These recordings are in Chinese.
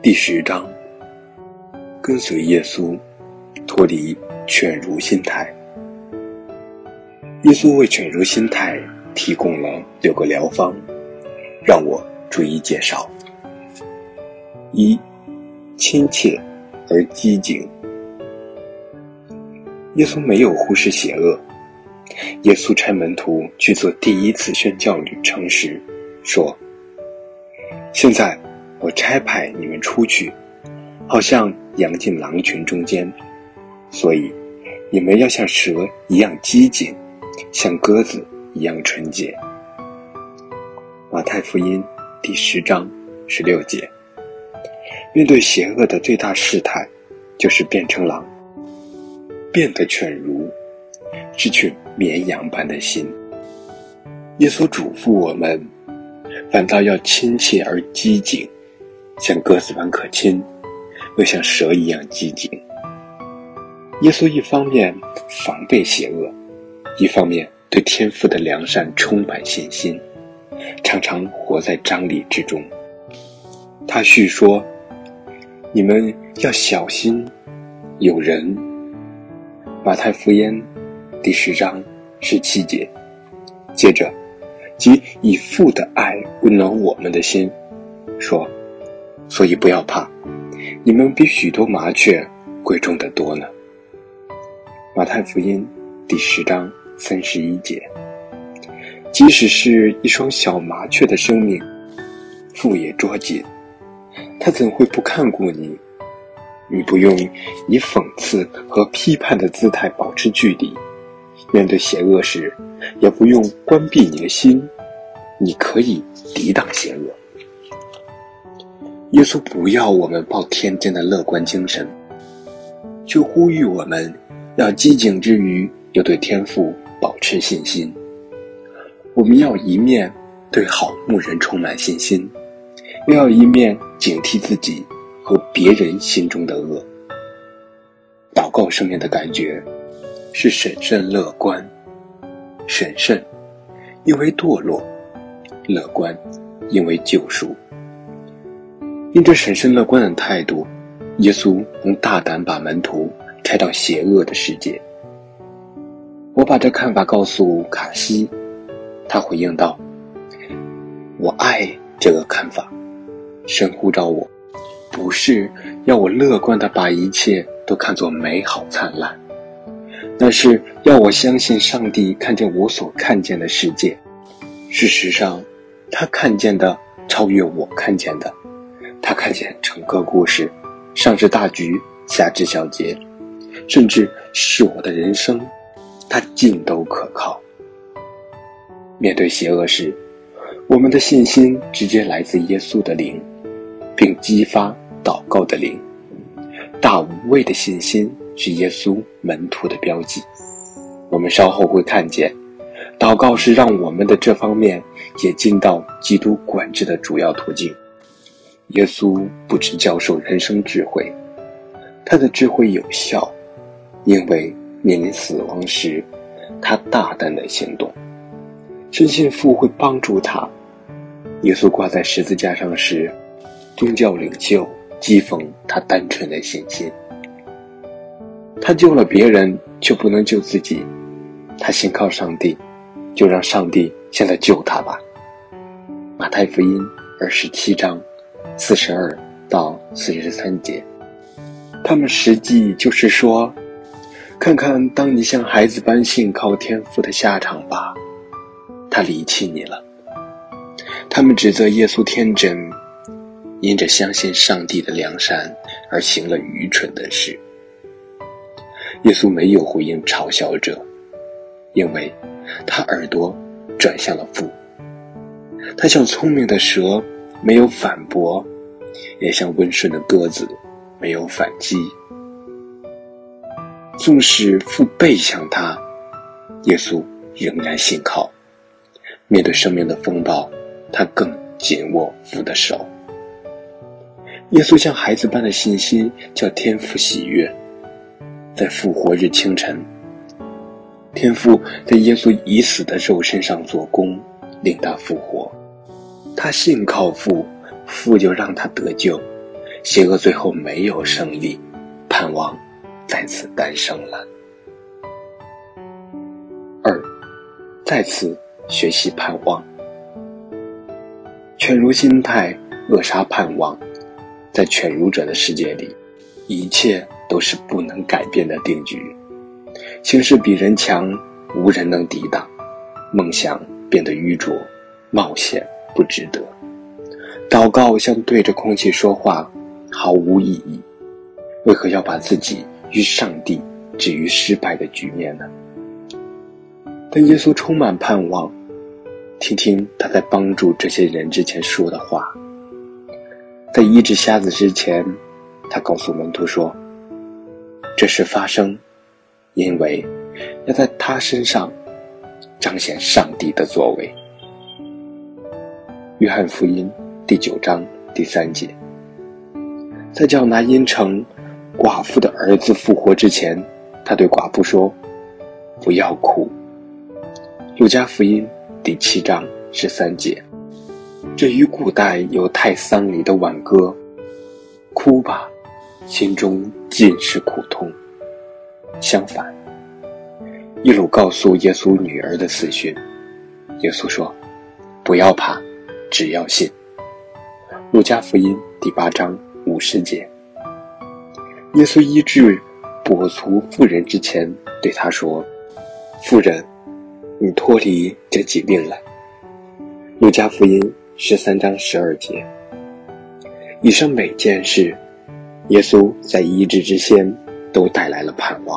第10章，跟随耶稣，脱离犬儒心态。耶稣为犬儒心态提供了6个疗方，让我逐一介绍。1. 亲切而机警。耶稣没有忽视邪恶。耶稣差门徒去做第1次宣教旅程时说，现在我差派你们出去，好像羊进狼群中间，所以你们要像蛇一样机警，像鸽子一样纯洁。马太福音第10章16节。面对邪恶的最大试探，就是变成狼，变得犬儒，失去绵羊般的心。耶稣嘱咐我们，反倒要亲切而机警，像鸽子般可亲，又像蛇一样机警。耶稣一方面防备邪恶，一方面对天父的良善充满信心，常常活在张力之中。他叙说，你们要小心有人。马太福音第10章17节。接着，即以父的爱温暖我们的心，说，所以不要怕，你们比许多麻雀贵重得多呢。马太福音第10章31节。即使是一双小麻雀的生命，父也捉紧，他怎会不看顾你？你不用以讽刺和批判的姿态保持距离，面对邪恶时，也不用关闭你的心，你可以抵挡邪恶。耶稣不要我们抱天真的乐观精神，却呼吁我们要机警之余，又对天父保持信心。我们要一面对好牧人充满信心，又要一面警惕自己和别人心中的恶。祷告生命的感觉是审慎乐观，审慎因为堕落，乐观因为救赎。因着审慎乐观的态度，耶稣能大胆把门徒差到邪恶的世界。我把这看法告诉卡西，他回应道，我爱这个看法，神呼召我，不是要我乐观地把一切都看作美好灿烂，那是要我相信上帝看见我所看见的世界。事实上，他看见的超越我看见的，他看见整个故事，上至大局，下至小节，甚至是我的人生，他尽都可靠。面对邪恶时，我们的信心直接来自耶稣的灵，并激发祷告的灵。大无畏的信心是耶稣门徒的标记。我们稍后会看见，祷告是让我们的这方面也进到基督管制的主要途径。耶稣不只教授人生智慧，他的智慧有效，因为面临死亡时，他大胆地行动，深信父会帮助他。耶稣挂在十字架上时，宗教领袖讥讽他单纯的信心。他救了别人，就不能救自己。他信靠上帝，就让上帝现在救他吧。马太福音27章42到43节。他们实际就是说，看看当你像孩子般信靠天父的下场吧，他离弃你了。他们指责耶稣天真，因着相信上帝的良善而行了愚蠢的事。耶稣没有回应嘲笑者，因为他耳朵转向了父。他像聪明的蛇，没有反驳，也像温顺的鸽子，没有反击。纵使父背向他，耶稣仍然信靠。面对生命的风暴，他更紧握父的手。耶稣像孩子般的信心叫天父喜悦。在复活日清晨，天父在耶稣已死的肉身上做工，令他复活。他信靠父，父就让他得救， 邪恶最后没有胜利，盼望再次诞生了。2. 再次学习盼望。犬儒心态扼杀盼望，在犬儒者的世界里，一切都是不能改变的定局。形势比人强，无人能抵挡，梦想变得愚拙，冒险不值得。祷告像对着空气说话，毫无意义。为何要把自己与上帝置于失败的局面呢？但耶稣充满盼望，听听他在帮助这些人之前说的话。在医治瞎子之前，他告诉门徒说，这事发生，因为要在他身上彰显上帝的作为。约翰福音第9章第3节，在叫拿因城寡妇的儿子复活之前，他对寡妇说，不要哭。路加福音第7章13节，这与古代犹太丧礼的挽歌，哭吧，心中尽是苦痛，相反。一路告诉耶稣女儿的死讯，耶稣说，不要怕，只要信。路加福音第8章50节，耶稣医治跛足妇人之前对她说，妇人，你脱离这疾病了。路加福音13章12节。以上每件事，耶稣在医治之先都带来了盼望。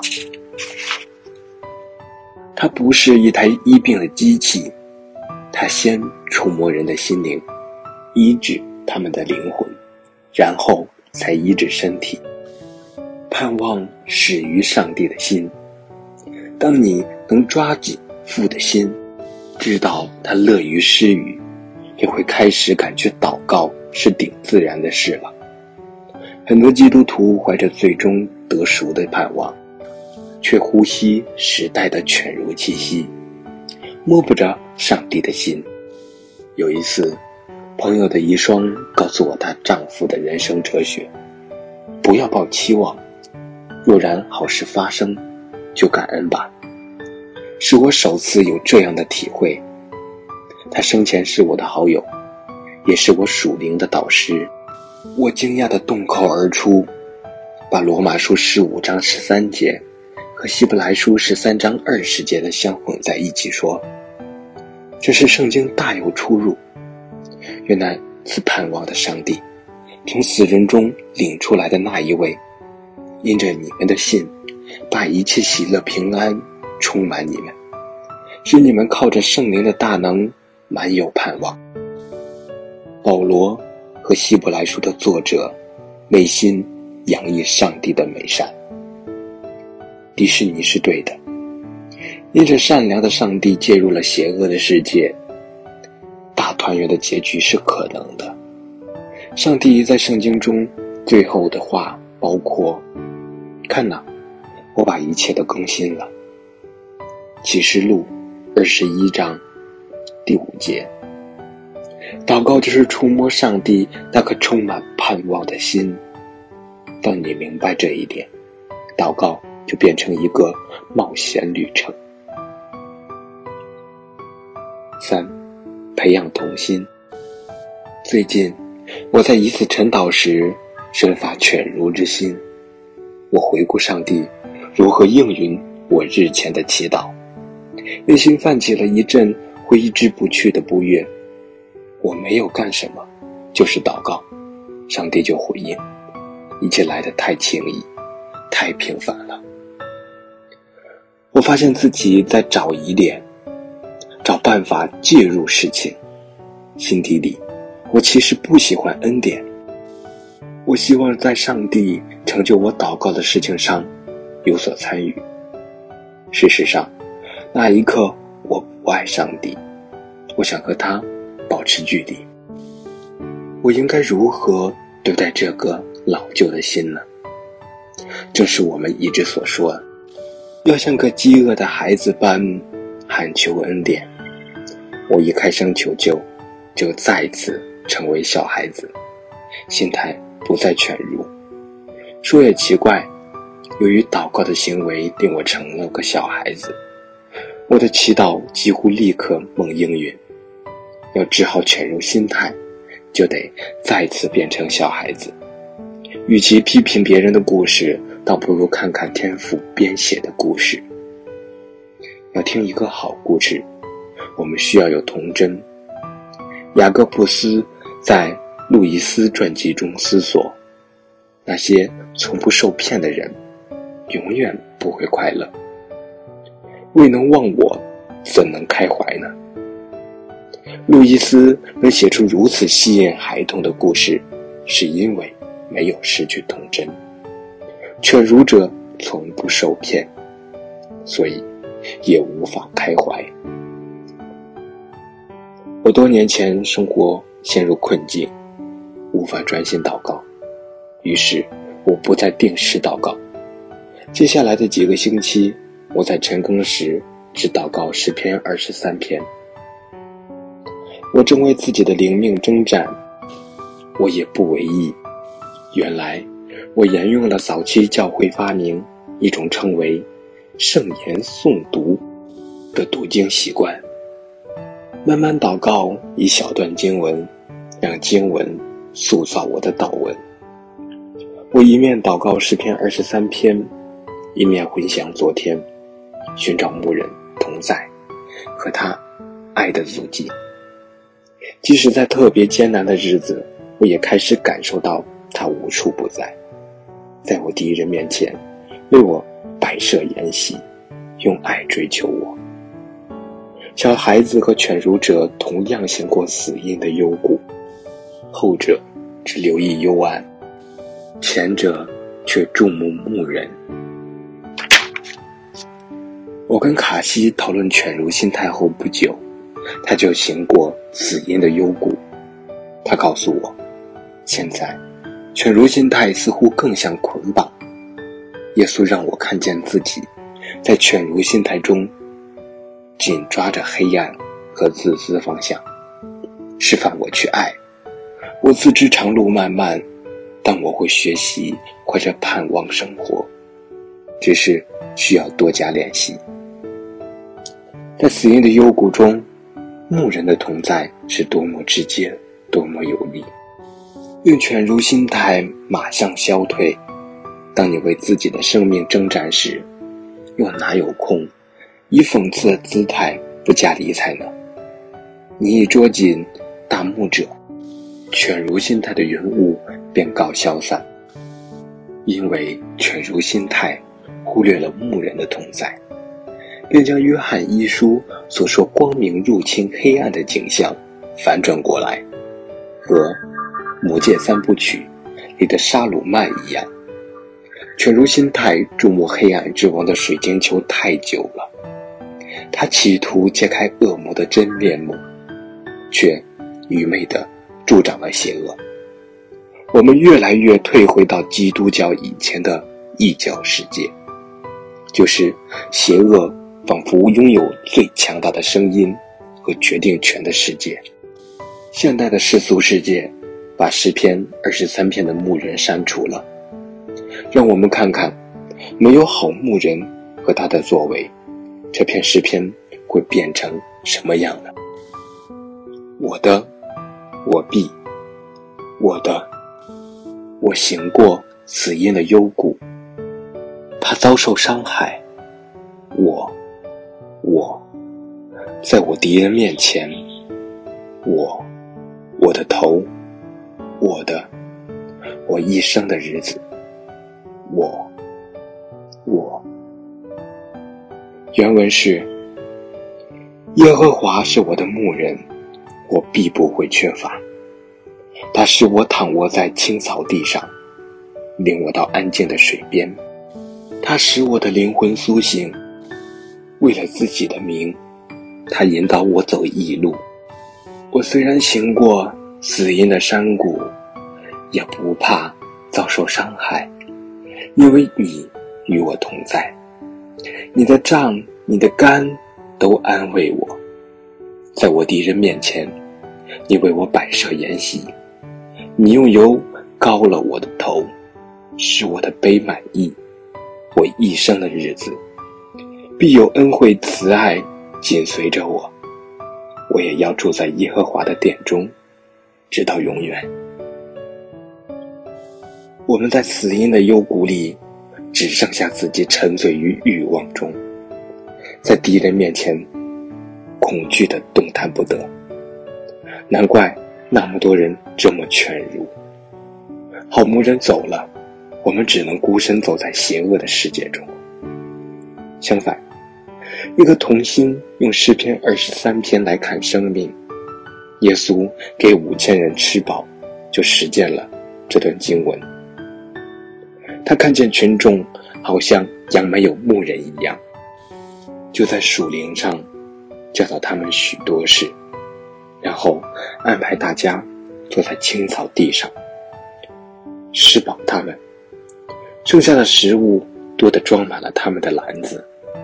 他不是一台医病的机器，他先触摸人的心灵，医治他们的灵魂，然后才医治身体。盼望始于上帝的心。当你能抓紧父的心，知道他乐于施予，也会开始感觉祷告是顶自然的事了。很多基督徒怀着最终得赎的盼望，却呼吸时代的犬儒气息，摸不着上帝的心。有一次，朋友的遗孀告诉我她丈夫的人生哲学，不要抱期望，若然好事发生，就感恩吧。是我首次有这样的体会。他生前是我的好友，也是我属灵的导师。我惊讶地动口而出，把罗马书15章13节和希伯来书13章20节的相混在一起说，这是圣经大有出入。原来赐盼望的上帝，从死人中领出来的那一位，因着你们的信，把一切喜乐平安充满你们，使你们靠着圣灵的大能满有盼望。保罗和希伯来书的作者内心洋溢上帝的美善。迪士尼是对的，因着善良的上帝介入了邪恶的世界，大团圆的结局是可能的。上帝在圣经中最后的话包括，看哪，我把一切都更新了。启示录21章第5节。祷告就是触摸上帝那颗充满盼望的心。当你明白这一点，祷告就变成一个冒险旅程。3. 培养童心。最近我在一次晨祷时生发犬儒之心，我回顾上帝如何应允我日前的祈祷，内心泛起了一阵挥之不去的不悦。我没有干什么，就是祷告，上帝就回应，一切来得太轻易，太平凡了。我发现自己在找疑点，找办法介入事情。心底里，我其实不喜欢恩典，我希望在上帝成就我祷告的事情上有所参与。事实上，那一刻我不爱上帝，我想和他保持距离。我应该如何对待这个老旧的心呢？正是我们一直所说，要像个饥饿的孩子般喊求恩典。我一开声求救，就再次成为小孩子，心态不再犬儒。说也奇怪，由于祷告的行为令我成了个小孩子，我的祈祷几乎立刻蒙应允。要治好犬儒心态，就得再次变成小孩子。与其批评别人的故事，倒不如看看天父编写的故事。要听一个好故事，我们需要有童真。雅各布斯在路易斯传记中思索，那些从不受骗的人永远不会快乐。未能忘我，怎能开怀呢？路易斯能写出如此吸引孩童的故事，是因为没有失去童真。犬儒者从不受骗，所以也无法开怀。我多年前生活陷入困境，无法专心祷告，于是我不再定时祷告。接下来的几个星期，我在晨更时只祷告诗篇23篇。我正为自己的灵命征战，我也不为意。原来我沿用了早期教会发明一种称为圣言诵读的读经习惯，慢慢祷告一小段经文，让经文塑造我的祷文。我一面祷告诗篇23篇，一面回想昨天，寻找牧人同在和他爱的足迹。即使在特别艰难的日子，我也开始感受到他无处不在，在我敌人面前为我摆设筵席，用爱追求我。小孩子和犬儒者同样行过死荫的幽谷，后者只留意幽暗，前者却注目牧人。我跟卡西讨论犬儒心态后不久，他就行过死荫的幽谷。他告诉我，现在犬儒心态似乎更像捆绑。耶稣让我看见自己在犬儒心态中紧抓着黑暗和自私方向，示范我去爱。我自知长路漫漫，但我会学习怀着盼望生活，只是需要多加练习。在死荫的幽谷中，牧人的同在是多么直接，多么有力。用犬儒心态马上消退。当你为自己的生命征战时，又哪有空以讽刺的姿态不加理睬呢？你一捉紧大牧者，犬儒心态的云雾便告消散，因为犬儒心态忽略了牧人的同在，便将约翰一书所说光明入侵黑暗的景象反转过来，和魔戒三部曲里的沙鲁曼一样。犬儒心态注目黑暗之王的水晶球太久了，他企图揭开恶魔的真面目，却愚昧地助长了邪恶。我们越来越退回到基督教以前的异教世界，就是邪恶仿佛拥有最强大的声音和决定权的世界。现代的世俗世界把诗篇23篇的牧人删除了，让我们看看没有好牧人和他的作为，这篇诗篇会变成什么样呢？我的，我必；我的，我行过死荫的幽谷，怕遭受伤害。我，在我敌人面前，我的头，我一生的日子，我。原文是：耶和华是我的牧人，我必不会缺乏。他使我躺卧在青草地上，领我到安静的水边。他使我的灵魂苏醒，为了自己的名，他引导我走义路。我虽然行过死荫的山谷，也不怕遭受伤害，因为你与我同在。你的杖，你的竿都安慰我。在我敌人面前，你为我摆设筵席，你用油高了我的头，使我的杯满溢。我一生的日子，必有恩惠慈爱紧随着我，我也要住在耶和华的殿中，直到永远。我们在死荫的幽谷里，只剩下自己沉醉于欲望中，在敌人面前恐惧地动弹不得。难怪那么多人这么劝辱。好牧人走了，我们只能孤身走在邪恶的世界中。相反，一个同心用诗篇23篇来看生命，耶稣给5000人吃饱，就实践了这段经文。他看见群众好像羊没有牧人一样，就在树林上教导他们许多事，然后安排大家坐在青草地上，吃饱他们，剩下的食物多得装满了他们的篮子。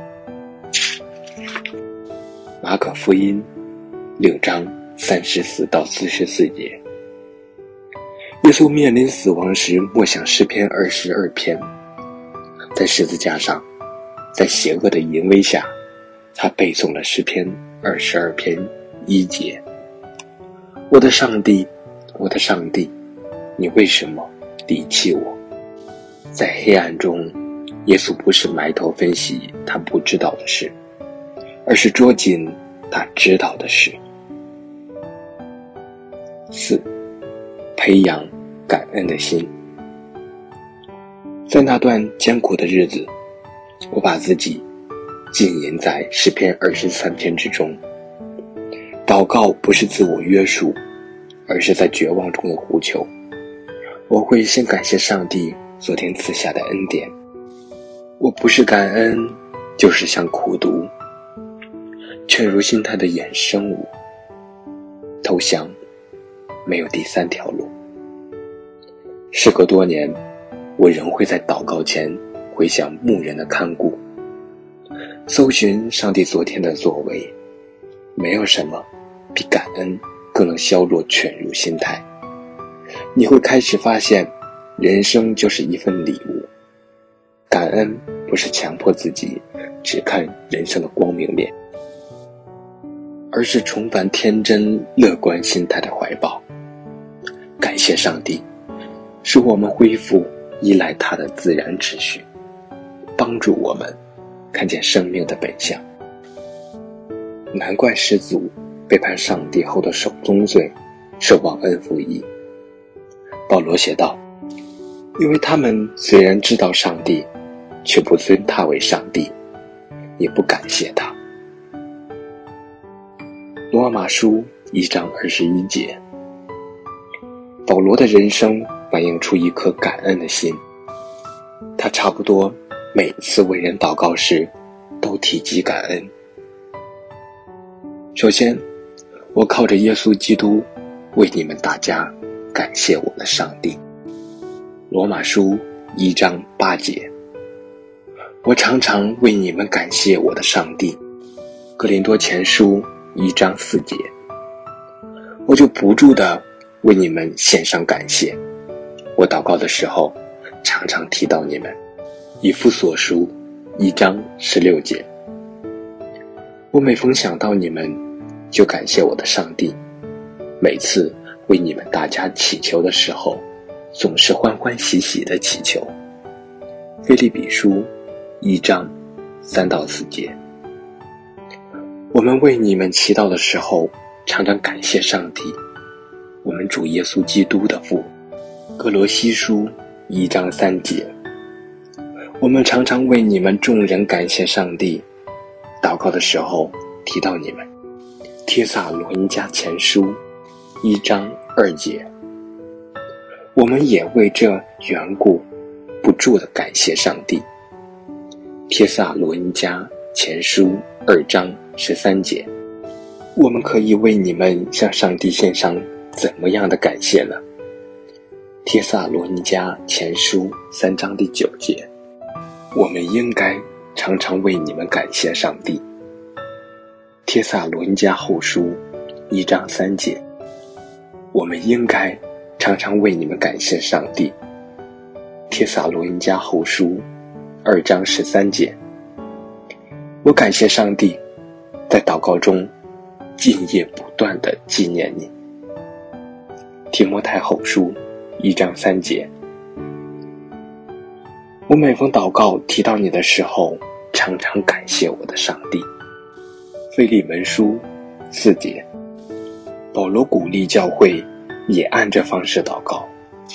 马可福音6章34到44节。耶稣面临死亡时默想诗篇22篇，在十字架上，在邪恶的淫威下，他背诵了诗篇22篇1节。我的上帝，我的上帝，你为什么离弃我？在黑暗中，耶稣不是埋头分析他不知道的事，而是捉紧他知道的事。4. 培养感恩的心。在那段艰苦的日子，我把自己浸淫在诗篇23篇之中。祷告不是自我约束，而是在绝望中的呼求。我会先感谢上帝昨天赐下的恩典。我不是感恩，就是想苦读。劝入心态的衍生物，投降，没有第三条路。时隔多年，我仍会在祷告前回想牧人的看顾，搜寻上帝昨天的作为。没有什么比感恩更能削弱劝入心态。你会开始发现，人生就是一份礼物。感恩不是强迫自己只看人生的光明面，而是重返天真乐观心态的怀抱。感谢上帝，使我们恢复依赖他的自然秩序，帮助我们看见生命的本相。难怪始祖背叛上帝后的首宗罪是忘恩负义。保罗写道，因为他们虽然知道上帝，却不尊他为上帝，也不感谢他。罗马书1章21节。保罗的人生反映出一颗感恩的心，他差不多每次为人祷告时都提及感恩。首先，我靠着耶稣基督为你们大家感谢我的上帝。罗马书1章8节。我常常为你们感谢我的上帝。哥林多前书1章4节。我就不住地为你们献上感谢。我祷告的时候常常提到你们。以弗所书1章16节。我每逢想到你们，就感谢我的上帝。每次为你们大家祈求的时候，总是欢欢喜喜的祈求。腓立比书1章3到4节。我们为你们祈祷的时候，常常感谢上帝，我们主耶稣基督的父。哥罗西书1章3节。我们常常为你们众人感谢上帝，祷告的时候提到你们。帖撒罗尼迦前书1章2节。我们也为这缘故不住地感谢上帝。帖撒罗尼迦前书2章13节。我们可以为你们向上帝献上怎么样的感谢呢？帖撒罗尼迦前书3章第9节。我们应该常常为你们感谢上帝。帖撒罗尼迦后书1章3节。我们应该常常为你们感谢上帝。帖撒罗尼迦后书2章13节。我感谢上帝，在祷告中今夜不断地纪念你。提摩太后书1章3节。我每逢祷告提到你的时候，常常感谢我的上帝。腓利门书4节。保罗鼓励教会也按这方式祷告。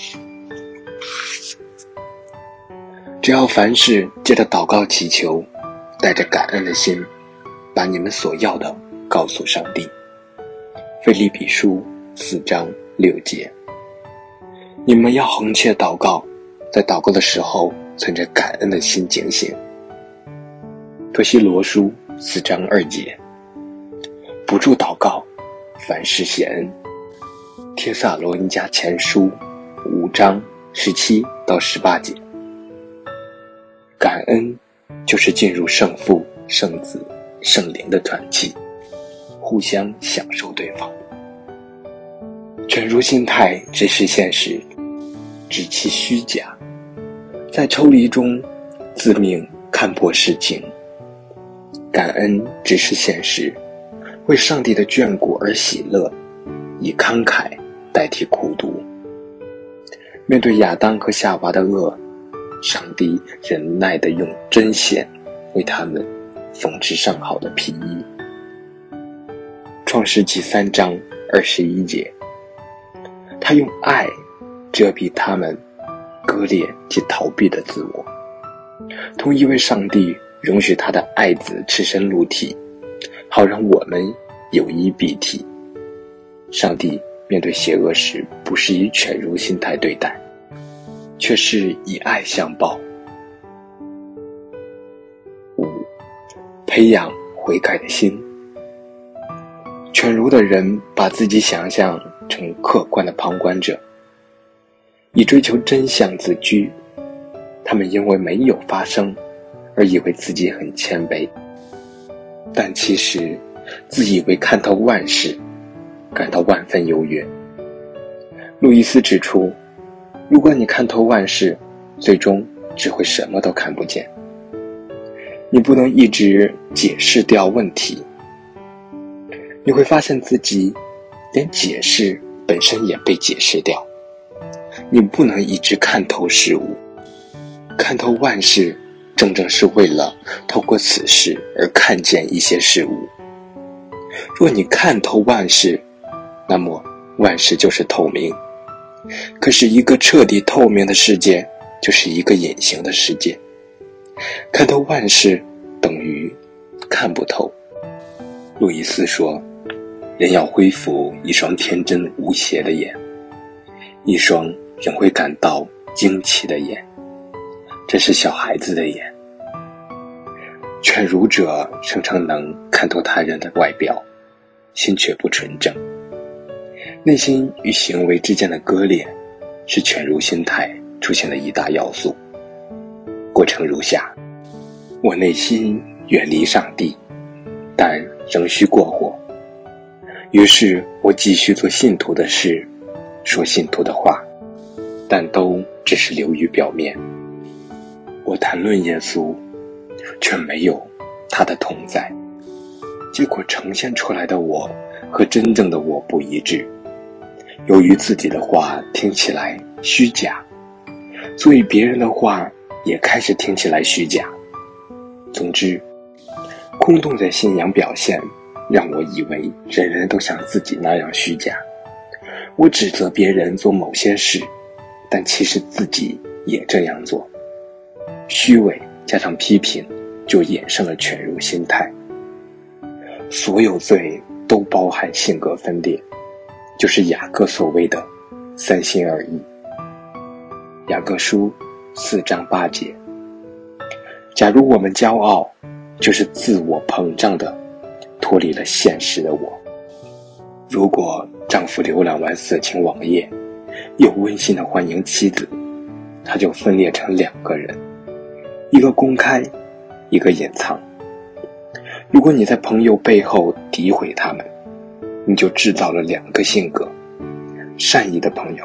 只要凡事借着祷告祈求，带着感恩的心，把你们所要的告诉上帝。腓立比书4章6节。你们要恒切祷告，在祷告的时候存着感恩的心警醒。托西罗书4章2节。不住祷告，凡事谢恩。帖撒罗尼迦前书5章17到18节。感恩就是进入圣父、圣子、圣灵的团契，互相享受对方。全如心态只是现实，只其虚假，在抽离中自命看破世情。感恩只是现实，为上帝的眷顾而喜乐，以慷慨代替苦毒。面对亚当和夏娃的恶，上帝忍耐地用针线为他们缝制上好的皮衣。创世纪3章21节。他用爱遮蔽他们割裂及逃避的自我，同一位上帝容许他的爱子赤身露体，好让我们有衣蔽体。上帝面对邪恶时，不是以犬儒心态对待，却是以爱相报。5. 培养悔改的心。犬儒的人把自己想象成客观的旁观者，以追求真相自居。他们因为没有发生而以为自己很谦卑，但其实自以为看透万事，感到万分优越。路易斯指出，如果你看透万事，最终只会什么都看不见。你不能一直解释掉问题，你会发现自己连解释本身也被解释掉。你不能一直看透事物，看透万事正正是为了透过此事而看见一些事物。若你看透万事，那么万事就是透明。可是一个彻底透明的世界就是一个隐形的世界。看透万事等于看不透。路易斯说，人要恢复一双天真无邪的眼，一双仍会感到惊奇的眼，这是小孩子的眼。犬儒者声称能看透他人的外表，心却不纯正。内心与行为之间的割裂是犬儒心态出现的一大要素。过程如下：我内心远离上帝，但仍需过活。于是我继续做信徒的事，说信徒的话，但都只是流于表面。我谈论耶稣，却没有他的同在，结果呈现出来的我和真正的我不一致。由于自己的话听起来虚假，所以别人的话也开始听起来虚假。总之，空洞的信仰表现让我以为人人都像自己那样虚假。我指责别人做某些事，但其实自己也这样做。虚伪加上批评，就衍生了犬儒心态。所有罪都包含性格分裂，就是雅各所谓的三心二意。雅各书4章8节。假如我们骄傲，就是自我膨胀的脱离了现实的我。如果丈夫浏览完色情网页，又温馨的欢迎妻子，他就分裂成两个人，一个公开，一个隐藏。如果你在朋友背后诋毁他们，你就制造了两个性格，善意的朋友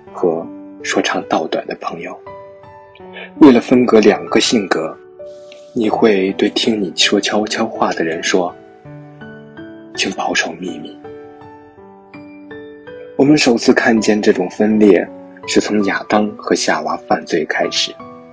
和说长道短的朋友。为了分隔两个性格，你会对听你说悄悄话的人说，请保守秘密。我们首次看见这种分裂，是从亚当和夏娃犯罪开始。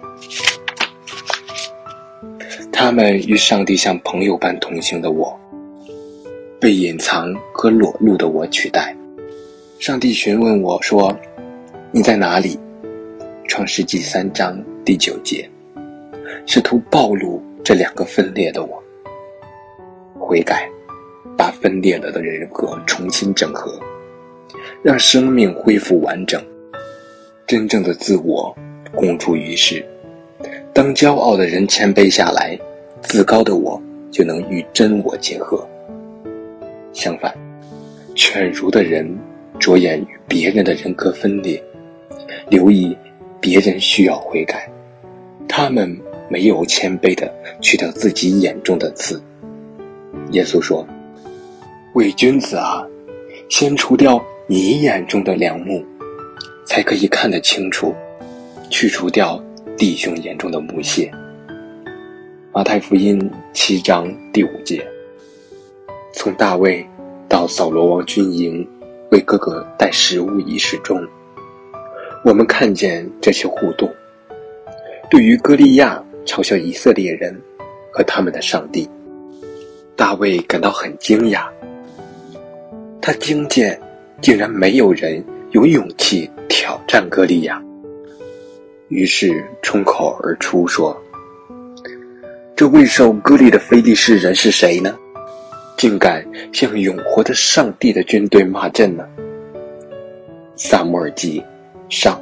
他们与上帝像朋友般同行的我，被隐藏和裸露的我取代。上帝询问我说，你在哪里？创世纪3章第9节，试图暴露这两个分裂的我。悔改，把分裂了的人格重新整合，让生命恢复完整，真正的自我公诸于世。当骄傲的人谦卑下来，自高的我就能与真我结合。相反，犬儒的人着眼于别人的人格分裂，留意别人需要悔改，他们没有谦卑地去掉自己眼中的刺。耶稣说，伪君子啊，先除掉你眼中的梁木，才可以看得清楚，去除掉弟兄眼中的木屑。马太福音7章第5节。从大卫到扫罗王军营为哥哥带食物一事中，我们看见这些互动。对于歌利亚嘲笑以色列人和他们的上帝，大卫感到很惊讶。他惊见竟然没有人有勇气挑战歌利亚，于是冲口而出说，这未受割礼的非利士人是谁呢？竟敢向永活的上帝的军队骂阵呢？撒母耳记上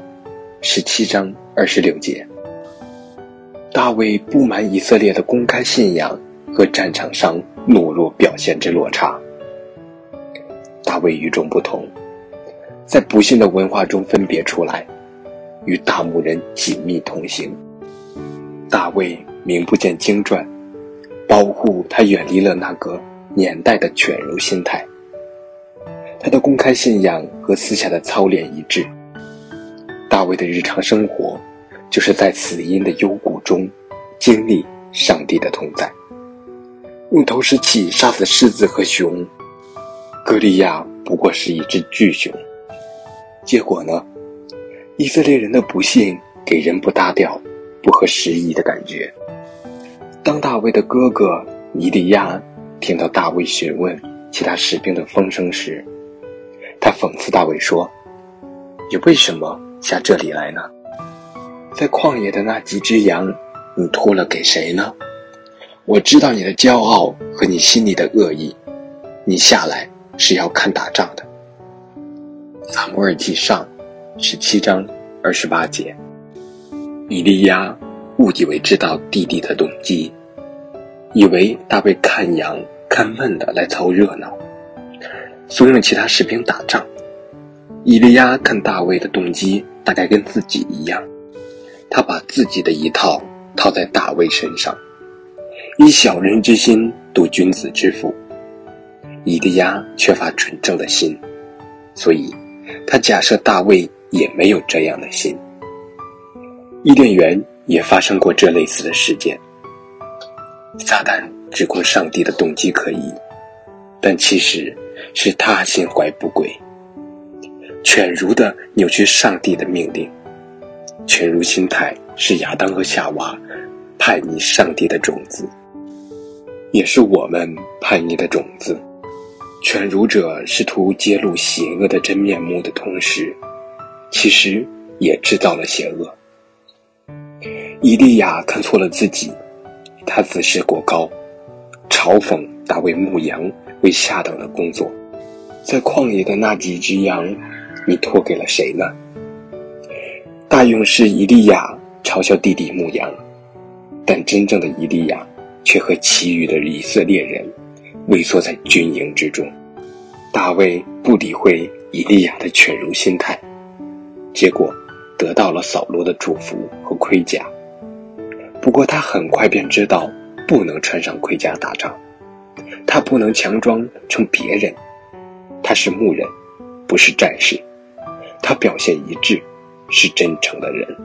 17章26节。大卫不满以色列的公开信仰和战场上懦弱表现之落差。大卫与众不同，在不幸的文化中分别出来，与大牧人紧密同行。大卫名不见经传，保护他远离了那个年代的犬儒心态。他的公开信仰和私下的操练一致。大卫的日常生活就是在死荫的幽谷中经历上帝的同在，用投石器杀死狮子和熊。歌利亚不过是一只巨熊。结果呢？以色列人的不幸给人不搭调、不合时宜的感觉。当大卫的哥哥以利亚听到大卫询问其他士兵的风声时，他讽刺大卫说，你为什么下这里来呢？在旷野的那几只羊，你托了给谁呢？我知道你的骄傲和你心里的恶意，你下来是要看打仗的。撒母耳记上17章28节。以利亚误以为知道弟弟的动机，以为大卫看羊看闷的来凑热闹，怂恿其他士兵打仗。以利亚看大卫的动机大概跟自己一样，他把自己的一套套在大卫身上，以小人之心度君子之腹。以利亚缺乏纯正的心，所以他假设大卫也没有这样的心。伊甸园也发生过这类似的事件。撒旦指控上帝的动机可疑，但其实是他心怀不轨，犬儒的扭曲上帝的命令。犬儒心态是亚当和夏娃叛逆上帝的种子，也是我们叛逆的种子。犬儒者试图揭露邪恶的真面目的同时，其实也制造了邪恶。以利亚看错了自己，他自视过高，嘲讽大卫牧羊为下等的工作。在旷野的那几只羊，你托给了谁呢？大勇士以利亚嘲笑弟弟牧羊，但真正的以利亚却和其余的以色列人畏缩在军营之中。大卫不理会以利亚的犬儒心态，结果得到了扫罗的祝福和盔甲。不过他很快便知道不能穿上盔甲打仗，他不能强装成别人，他是牧人，不是战士。 他表现一致，是真诚的人。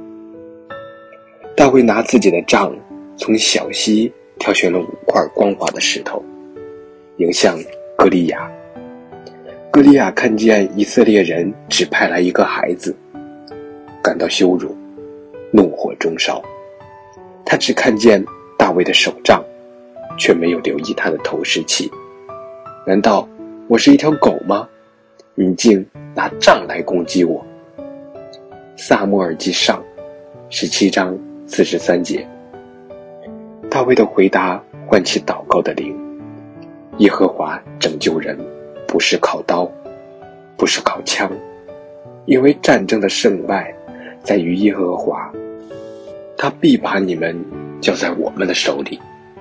大卫拿自己的杖从小溪挑选了5块光滑的石头，迎向歌利亚。歌利亚看见以色列人只派来一个孩子，感到羞辱，怒火中烧。他只看见大卫的手杖，却没有留意他的投石器。难道我是一条狗吗？你竟拿杖来攻击我。撒母耳记上17章43节。大卫的回答唤起祷告的灵。耶和华拯救人，不是靠刀，不是靠枪，因为战争的胜败在于耶和华，他必把你们交在我们的手里。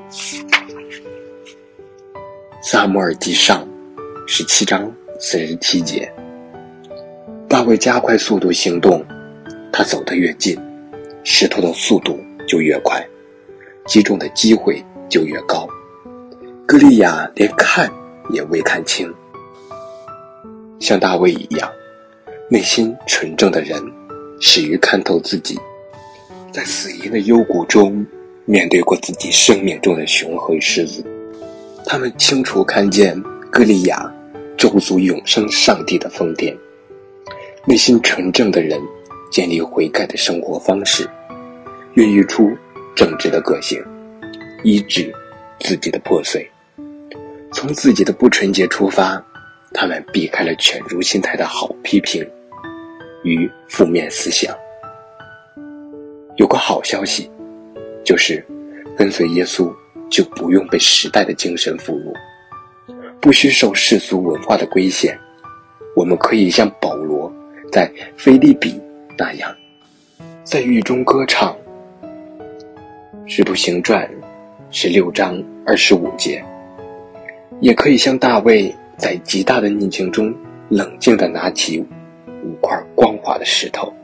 撒母耳记上17章47节。大卫加快速度行动，他走得越近，石头的速度就越快，击中的机会就越高。歌利亚连看也未看清。像大卫一样，内心纯正的人始于看透自己，在死荫的幽谷中面对过自己生命中的熊和狮子。他们清楚看见歌利亚咒诅永生上帝的疯癫。内心纯正的人建立悔改的生活方式，孕育出正直的个性，医治自己的破碎。从自己的不纯洁出发，他们避开了犬儒心态的好批评与负面思想。有个好消息，就是跟随耶稣就不用被时代的精神俘虏，不需受世俗文化的规限。我们可以像保罗在腓立比那样，在狱中歌唱。使徒行传16章25节。也可以像大卫在极大的逆境中冷静地拿起5块光滑的石头。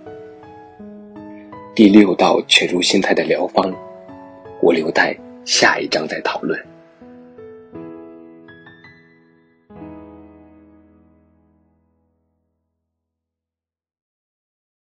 第6道犬儒心态的疗方，我留待下一章再讨论。